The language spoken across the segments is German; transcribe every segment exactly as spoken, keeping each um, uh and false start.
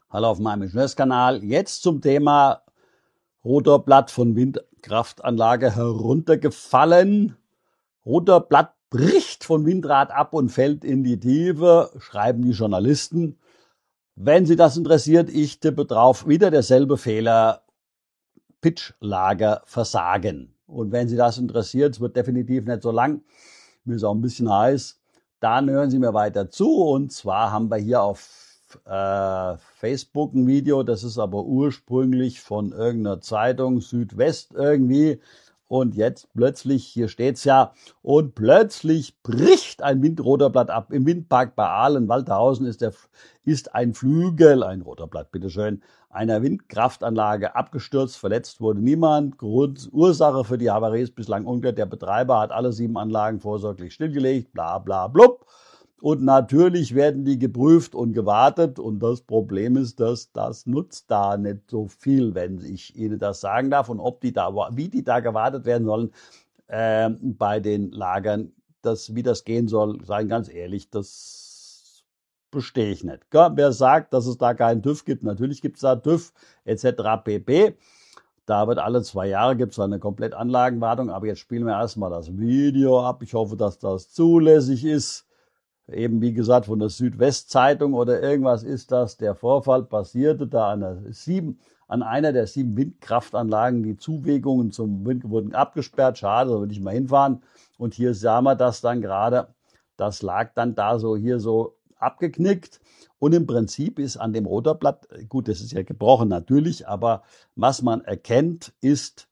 Hallo auf meinem Ingenieurskanal. Jetzt zum Thema Rotorblatt von Windkraftanlage heruntergefallen. Rotorblatt bricht von Windrad ab und fällt in die Tiefe, schreiben die Journalisten. Wenn Sie das interessiert, ich tippe drauf, wieder derselbe Fehler, Pitchlager versagen. Und wenn Sie das interessiert, es wird definitiv nicht so lang, mir ist auch ein bisschen heiß, dann hören Sie mir weiter zu. Und zwar haben wir hier auf äh, Facebook ein Video, das ist aber ursprünglich von irgendeiner Zeitung, Südwest irgendwie. Und jetzt plötzlich, hier steht's ja, und plötzlich bricht ein Windrotorblatt ab. Im Windpark bei Aalen, Walterhausen ist, der, ist ein Flügel, ein Rotorblatt, bitteschön, einer Windkraftanlage abgestürzt. Verletzt wurde niemand. Grund, Ursache für die Havarie ist bislang unklar. Der Betreiber hat alle sieben Anlagen vorsorglich stillgelegt, bla bla blub. Und natürlich werden die geprüft und gewartet. Und das Problem ist, dass das nutzt da nicht so viel, wenn ich Ihnen das sagen darf. Und ob die da, wie die da gewartet werden sollen äh, bei den Lagern, das, wie das gehen soll, sagen ganz ehrlich, das verstehe ich nicht. Wer sagt, dass es da keinen TÜV gibt, natürlich gibt es da TÜV et cetera pp. Da wird alle zwei Jahre gibt es eine Komplettanlagenwartung. Aber jetzt spielen wir erstmal das Video ab. Ich hoffe, dass das zulässig ist. Eben wie gesagt von der Südwestzeitung oder irgendwas ist das. Der Vorfall passierte da an, der sieben, an einer der sieben Windkraftanlagen. Die Zuwegungen zum Wind wurden abgesperrt. Schade, da würde ich mal hinfahren. Und hier sah man das dann gerade. Das lag dann da so hier so abgeknickt. Und im Prinzip ist an dem Rotorblatt, gut, das ist ja gebrochen natürlich, aber was man erkennt ist,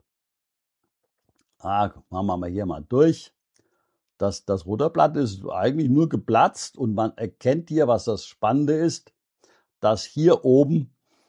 ah, machen wir mal hier mal durch. Das, das Rotorblatt ist eigentlich nur geplatzt und man erkennt hier, was das Spannende ist, dass hier oben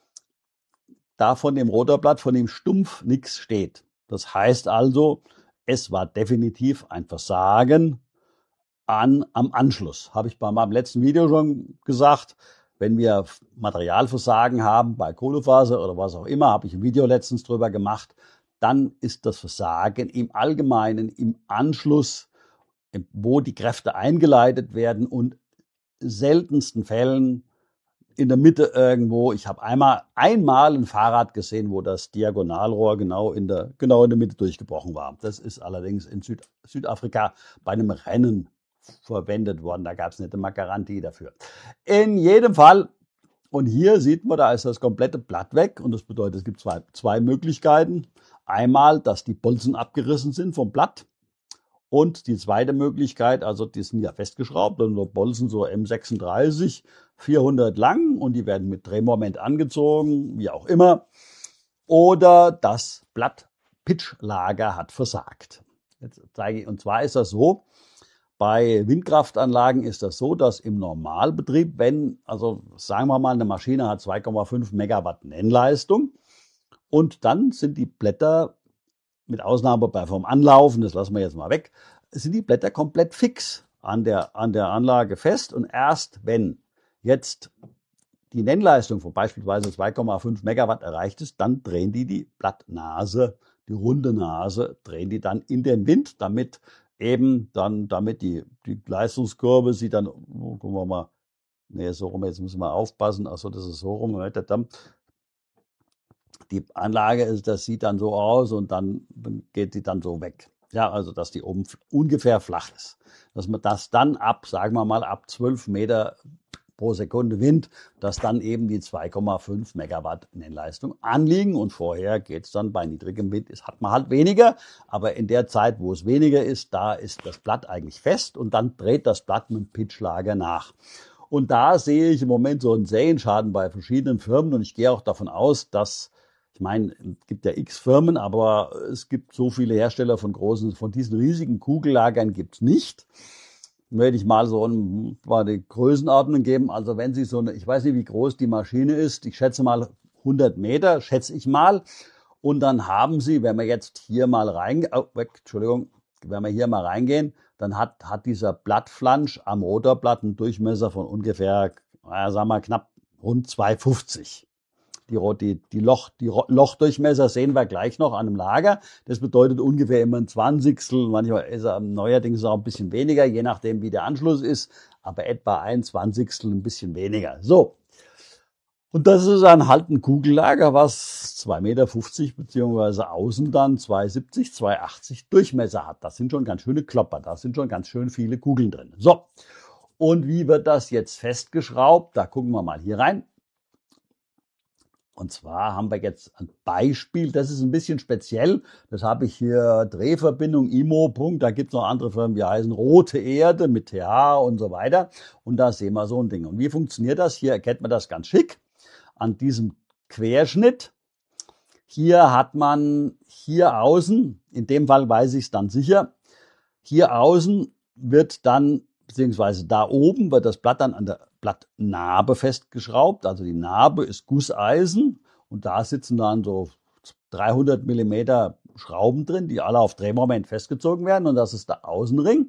da von dem Rotorblatt, von dem Stumpf nichts steht. Das heißt also, es war definitiv ein Versagen an, am Anschluss. Habe ich bei meinem letzten Video schon gesagt. Wenn wir Materialversagen haben bei Kohlefaser oder was auch immer, habe ich ein Video letztens drüber gemacht, dann ist das Versagen im Allgemeinen im Anschluss, wo die Kräfte eingeleitet werden und seltensten Fällen in der Mitte irgendwo. Ich habe einmal einmal ein Fahrrad gesehen, wo das Diagonalrohr genau in der genau in der Mitte durchgebrochen war. Das ist allerdings in Süd, Südafrika bei einem Rennen verwendet worden. Da gab es nicht immer Garantie dafür. In jedem Fall, und hier sieht man, da ist das komplette Blatt weg. Und das bedeutet, es gibt zwei, zwei Möglichkeiten. Einmal, dass die Bolzen abgerissen sind vom Blatt. Und die zweite Möglichkeit, also die sind ja festgeschraubt, und so Bolzen so M sechsunddreißig, vierhundert lang und die werden mit Drehmoment angezogen, wie auch immer. Oder das Blatt Pitchlager hat versagt. Jetzt zeige ich, und zwar ist das so, bei Windkraftanlagen ist das so, dass im Normalbetrieb, wenn, also sagen wir mal, eine Maschine hat zwei Komma fünf Megawatt Nennleistung und dann sind die Blätter, mit Ausnahme bei vom Anlaufen, das lassen wir jetzt mal weg, sind die Blätter komplett fix an der, an der Anlage fest. Und erst wenn jetzt die Nennleistung von beispielsweise zwei Komma fünf Megawatt erreicht ist, dann drehen die die Blattnase, die runde Nase, drehen die dann in den Wind, damit eben dann, damit die, die Leistungskurve sie dann, oh, gucken wir mal, nee, so rum, jetzt müssen wir aufpassen, achso, das ist so rum, die Anlage ist, das sieht dann so aus und dann geht die dann so weg. Ja, also dass die oben ungefähr flach ist. Dass man das dann ab, sagen wir mal, ab zwölf Meter pro Sekunde Wind, dass dann eben die zwei Komma fünf Megawatt Nennleistung anliegen. Und vorher geht's dann bei niedrigem Wind, ist, hat man halt weniger. Aber in der Zeit, wo es weniger ist, da ist das Blatt eigentlich fest und dann dreht das Blatt mit dem Pitchlager nach. Und da sehe ich im Moment so einen Serienschaden bei verschiedenen Firmen und ich gehe auch davon aus, dass, ich meine, es gibt ja x Firmen, aber es gibt so viele Hersteller von großen, von diesen riesigen Kugellagern gibt's nicht. Werde ich mal so ein, mal die Größenordnung geben. Also wenn Sie so eine, ich weiß nicht, wie groß die Maschine ist, ich schätze mal hundert Meter, schätze ich mal. Und dann haben Sie, wenn wir jetzt hier mal reingehen, oh, weg, Entschuldigung, wenn wir hier mal reingehen, dann hat, hat dieser Blattflansch am Rotorblatt einen Durchmesser von ungefähr, naja, sagen wir knapp rund zwei Komma fünfzig. Die, die, die, Loch, die Lochdurchmesser sehen wir gleich noch an einem Lager. Das bedeutet ungefähr immer ein Zwanzigstel. Manchmal ist er neuerdings auch ein bisschen weniger, je nachdem wie der Anschluss ist. Aber etwa ein Zwanzigstel, ein bisschen weniger. So. Und das ist dann halt ein Kugellager, was zwei Meter fünfzig beziehungsweise außen dann zwei siebzig, zwei achtzig Durchmesser hat. Das sind schon ganz schöne Klopper, da sind schon ganz schön viele Kugeln drin. So, und wie wird das jetzt festgeschraubt? Da gucken wir mal hier rein. Und zwar haben wir jetzt ein Beispiel, das ist ein bisschen speziell. Das habe ich hier, Drehverbindung, I M O, Punkt. Da gibt es noch andere Firmen, die heißen Rote Erde mit T H und so weiter. Und da sehen wir so ein Ding. Und wie funktioniert das? Hier erkennt man das ganz schick an diesem Querschnitt. Hier hat man hier außen, in dem Fall weiß ich es dann sicher, hier außen wird dann, beziehungsweise da oben wird das Blatt dann an der Blattnarbe festgeschraubt. Also die Narbe ist Gusseisen und da sitzen dann so dreihundert Millimeter Schrauben drin, die alle auf Drehmoment festgezogen werden und das ist der Außenring.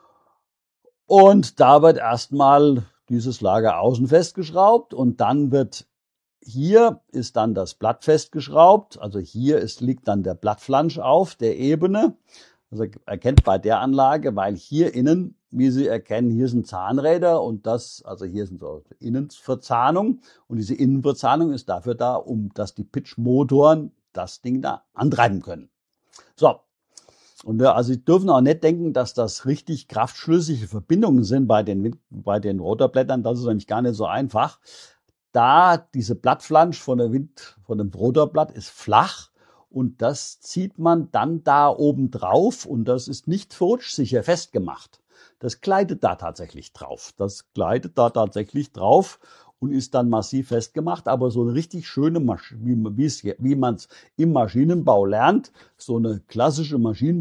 Und da wird erstmal dieses Lager außen festgeschraubt und dann wird hier ist dann das Blatt festgeschraubt. Also hier ist, liegt dann der Blattflansch auf der Ebene. Also erkennt bei der Anlage, weil hier innen, wie Sie erkennen, hier sind Zahnräder und das, also hier sind so Innenverzahnung und diese Innenverzahnung ist dafür da, um dass die Pitchmotoren das Ding da antreiben können. So. Und also Sie dürfen auch nicht denken, dass das richtig kraftschlüssige Verbindungen sind bei den, bei den Rotorblättern. Das ist nämlich gar nicht so einfach. Da diese Blattflansch von der Wind, von dem Rotorblatt ist flach und das zieht man dann da oben drauf und das ist nicht rutschsicher festgemacht. Das gleitet da tatsächlich drauf. Das gleitet da tatsächlich drauf und ist dann massiv festgemacht, aber so eine richtig schöne, Masch wie, wie man es im Maschinenbau lernt, so eine klassische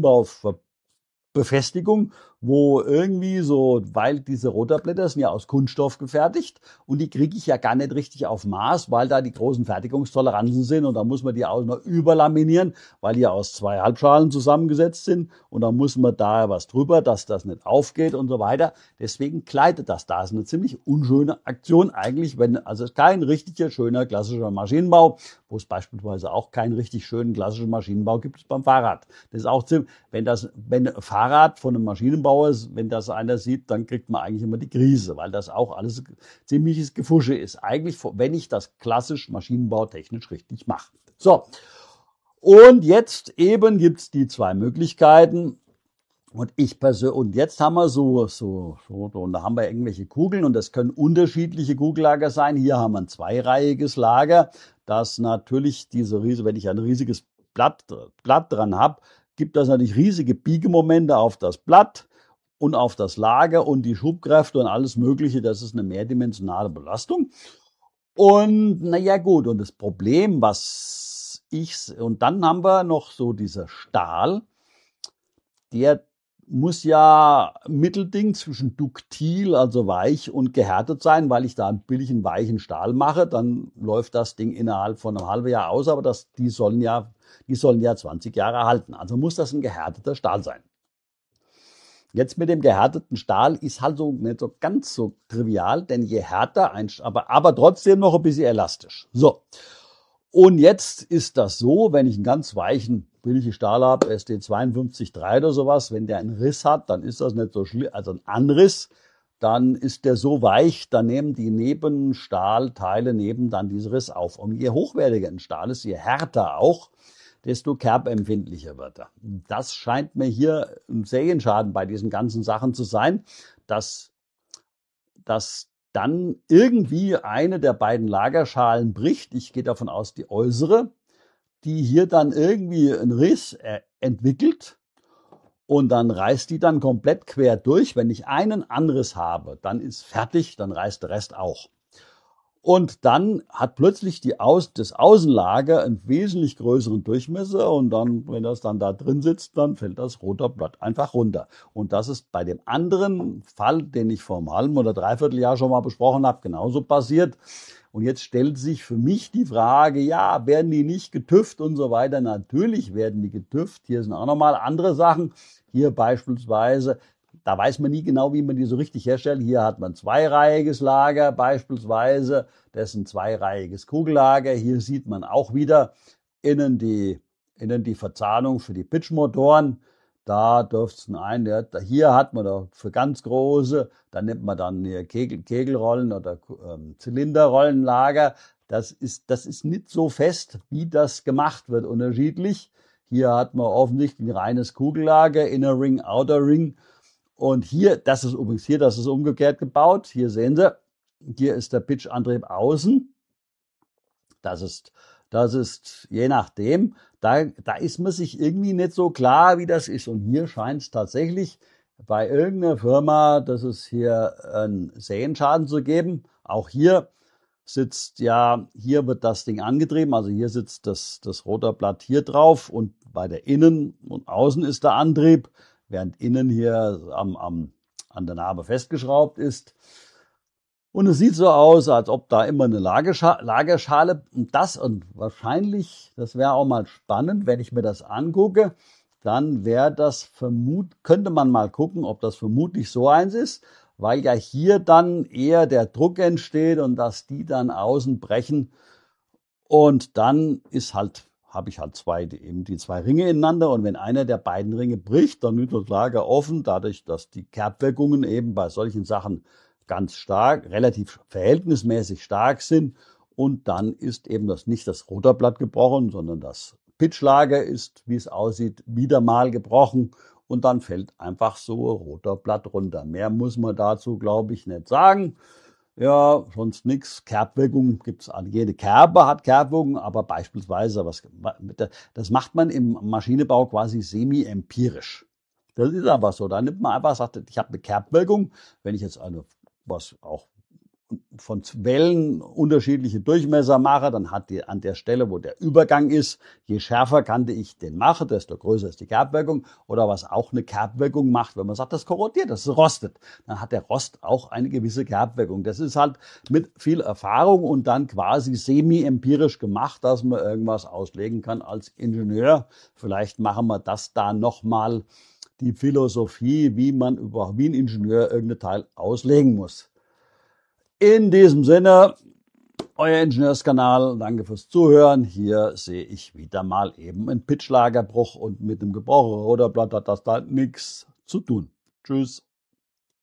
Maschinenbaubefestigung, wo irgendwie so, weil diese Rotorblätter sind ja aus Kunststoff gefertigt und die kriege ich ja gar nicht richtig auf Maß, weil da die großen Fertigungstoleranzen sind und da muss man die auch noch überlaminieren, weil die ja aus zwei Halbschalen zusammengesetzt sind und da muss man da was drüber, dass das nicht aufgeht und so weiter. Deswegen gleitet das da. Das ist eine ziemlich unschöne Aktion eigentlich, wenn, also kein richtiger, schöner, klassischer Maschinenbau, wo es beispielsweise auch keinen richtig schönen klassischen Maschinenbau gibt beim Fahrrad. Das ist auch ziemlich, wenn das, wenn ein Fahrrad von einem Maschinenbau ist, wenn das einer sieht, dann kriegt man eigentlich immer die Krise, weil das auch alles ziemliches Gefusche ist. Eigentlich, wenn ich das klassisch maschinenbautechnisch richtig mache. So. Und jetzt eben gibt's die zwei Möglichkeiten. Und ich persönlich, und jetzt haben wir so, so, so, und da haben wir irgendwelche Kugeln und das können unterschiedliche Kugellager sein. Hier haben wir ein zweireihiges Lager, das natürlich diese riesige, wenn ich ein riesiges Blatt, Blatt dran habe, gibt das natürlich riesige Biegemomente auf das Blatt und auf das Lager und die Schubkräfte und alles Mögliche. Das ist eine mehrdimensionale Belastung. Und naja gut, und das Problem, was ich, und dann haben wir noch so dieser Stahl, der muss ja Mittelding zwischen duktil, also weich und gehärtet sein, weil ich da einen billigen weichen Stahl mache, dann läuft das Ding innerhalb von einem halben Jahr aus, aber das, die sollen ja, die sollen ja zwanzig Jahre halten. Also muss das ein gehärteter Stahl sein. Jetzt mit dem gehärteten Stahl ist halt so nicht so ganz so trivial, denn je härter, ein, aber, aber trotzdem noch ein bisschen elastisch. So. Und jetzt ist das so, wenn ich einen ganz weichen, billigen Stahl habe, S D zweiundfünfzig Komma drei oder sowas, wenn der einen Riss hat, dann ist das nicht so schlimm, also ein Anriss, dann ist der so weich, dann nehmen die Nebenstahlteile neben dann diesen Riss auf. Und je hochwertiger ein Stahl ist, je härter auch, desto kerbempfindlicher wird er. Das scheint mir hier ein Serienschaden bei diesen ganzen Sachen zu sein, dass, dass dann irgendwie eine der beiden Lagerschalen bricht. Ich gehe davon aus, die äußere, die hier dann irgendwie einen Riss entwickelt und dann reißt die dann komplett quer durch. Wenn ich einen Anriss habe, dann ist fertig, dann reißt der Rest auch. Und dann hat plötzlich die Aus, das Außenlager einen wesentlich größeren Durchmesser und dann, wenn das dann da drin sitzt, dann fällt das Rotorblatt einfach runter. Und das ist bei dem anderen Fall, den ich vor einem halben oder dreiviertel Jahr schon mal besprochen habe, genauso passiert. Und jetzt stellt sich für mich die Frage, ja, werden die nicht getüft und so weiter? Natürlich werden die getüft. Hier sind auch nochmal andere Sachen. Hier beispielsweise, da weiß man nie genau, wie man die so richtig herstellt. Hier hat man ein zweireihiges Lager beispielsweise. Das ist ein zweireihiges Kugellager. Hier sieht man auch wieder innen die, innen die Verzahnung für die Pitchmotoren. Da dürfte es ein, ja, hier hat man da für ganz große, da nimmt man dann hier Kegel, Kegelrollen oder ähm, Zylinderrollenlager. das ist, das ist nicht so fest, wie das gemacht wird, unterschiedlich. Hier hat man offensichtlich ein reines Kugellager, Inner Ring, Outer Ring. Und hier, das ist übrigens hier, das ist umgekehrt gebaut. Hier sehen Sie, hier ist der Pitchantrieb außen. Das ist, das ist je nachdem, da, da ist man sich irgendwie nicht so klar, wie das ist. Und hier scheint es tatsächlich bei irgendeiner Firma, dass es hier einen Serienschaden zu geben. Auch hier sitzt ja, hier wird das Ding angetrieben, also hier sitzt das, das Rotorblatt hier drauf und bei der Innen- und Außen ist der Antrieb, während innen hier am, am, an der Narbe festgeschraubt ist. Und es sieht so aus, als ob da immer eine Lagerscha- Lagerschale, und das, und wahrscheinlich, das wäre auch mal spannend, wenn ich mir das angucke, dann wäre das vermut, könnte man mal gucken, ob das vermutlich so eins ist, weil ja hier dann eher der Druck entsteht und dass die dann außen brechen. Und dann ist halt, habe ich halt zwei, eben die zwei Ringe ineinander. Und wenn einer der beiden Ringe bricht, dann ist das Lager offen, dadurch, dass die Kerbwirkungen eben bei solchen Sachen ganz stark, relativ verhältnismäßig stark sind. Und dann ist eben das nicht das Rotorblatt gebrochen, sondern das Pitchlager ist, wie es aussieht, wieder mal gebrochen. Und dann fällt einfach so ein Rotorblatt runter. Mehr muss man dazu, glaube ich, nicht sagen. Ja, sonst nichts. Kerbwirkung gibt's an. Jede Kerbe hat Kerbwirkung, aber beispielsweise, was, das macht man im Maschinenbau quasi semi-empirisch. Das ist einfach so. Da nimmt man einfach, sagt, ich habe eine Kerbwirkung. Wenn ich jetzt eine, was auch von Wellen unterschiedliche Durchmesser mache, dann hat die an der Stelle, wo der Übergang ist, je schärfer kann ich den machen, desto größer ist die Kerbwirkung. Oder was auch eine Kerbwirkung macht, wenn man sagt, das korrodiert, das rostet, dann hat der Rost auch eine gewisse Kerbwirkung. Das ist halt mit viel Erfahrung und dann quasi semi-empirisch gemacht, dass man irgendwas auslegen kann als Ingenieur. Vielleicht machen wir das da nochmal, die Philosophie, wie man über, wie ein Ingenieur irgendein Teil auslegen muss. In diesem Sinne, euer Ingenieurskanal, danke fürs Zuhören. Hier sehe ich wieder mal eben einen Pitchlagerbruch und mit dem gebrochenen Rotorblatt hat das da nichts zu tun. Tschüss.